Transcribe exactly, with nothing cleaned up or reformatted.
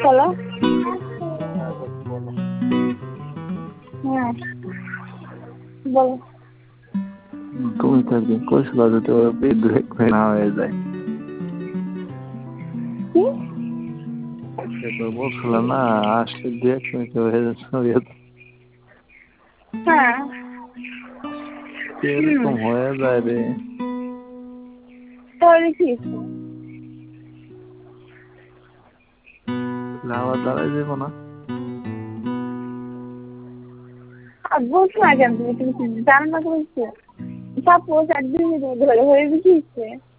Hello. হ্যাঁ বলো। হ্যাঁ বলো। তুমি তো একদিন কইছিল যে তোর পেট ব্রেক না হয়ে যায়। কি? তো বলছিল না আসলে দু এক মিনিটে হয়ে যাচ্ছে। হ্যাঁ এরকম হয়ে যায় রে। তাহলে কি? আবার দাঁড়াই যাবো না। বলছো না কেন তুমি? তুমি জানো না বলছো? সাপোজ একদিন ধরে হয়ে গেছে।